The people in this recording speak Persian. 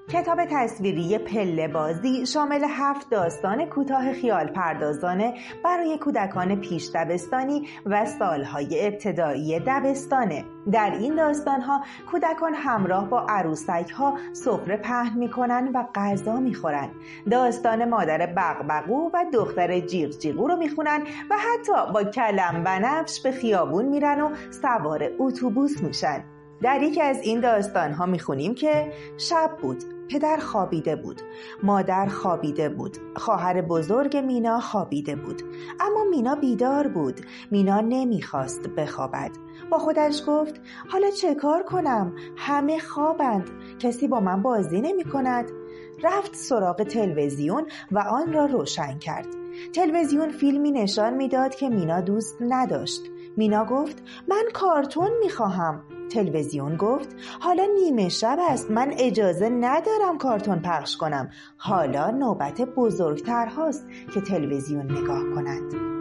کتاب تصویری پله بازی شامل 7 داستان کوتاه خیال پردازانه برای کودکان پیش دبستانی و سالهای ابتدایی دبستانه. در این داستانها کودکان همراه با عروسک‌ها سفره پهن می‌کنن و غذا می‌خورن. داستان مادر بغبغو و دختر جیغ جیغو رو می‌خونن و حتی با کلم بنفش به خیابون میرن و سوار اتوبوس میشن. در یکی از این داستان‌ها می‌خونیم که شب بود، پدر خوابیده بود، مادر خوابیده بود، خواهر بزرگ مینا خوابیده بود، اما مینا بیدار بود. مینا نمیخواست بخوابد. با خودش گفت حالا چه کار کنم؟ همه خوابند، کسی با من بازی نمی کند. رفت سراغ تلویزیون و آن را روشن کرد. تلویزیون فیلمی نشان میداد که مینا دوست نداشت. مینا گفت من کارتون میخواهم. تلویزیون گفت حالا نیمه شب است، من اجازه ندارم کارتون پخش کنم. حالا نوبت بزرگتر هاست که تلویزیون نگاه کنند.